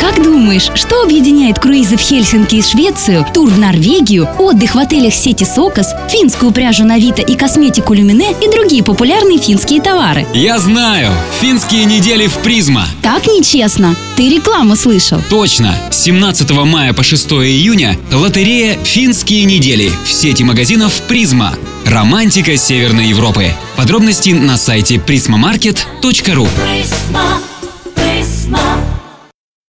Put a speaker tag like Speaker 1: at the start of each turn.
Speaker 1: Как думаешь, что объединяет круизы в Хельсинки и Швецию, тур в Норвегию, отдых в отелях сети Сокос, финскую пряжу Навита и косметику Люмине и другие популярные финские товары?
Speaker 2: Я знаю! Финские недели в Призма.
Speaker 1: Так нечестно. Ты рекламу слышал.
Speaker 2: Точно! С 17 мая по 6 июня лотерея «Финские недели» в сети магазинов «Призма». Романтика Северной Европы. Подробности на сайте prismamarket.ru.
Speaker 3: Prisma.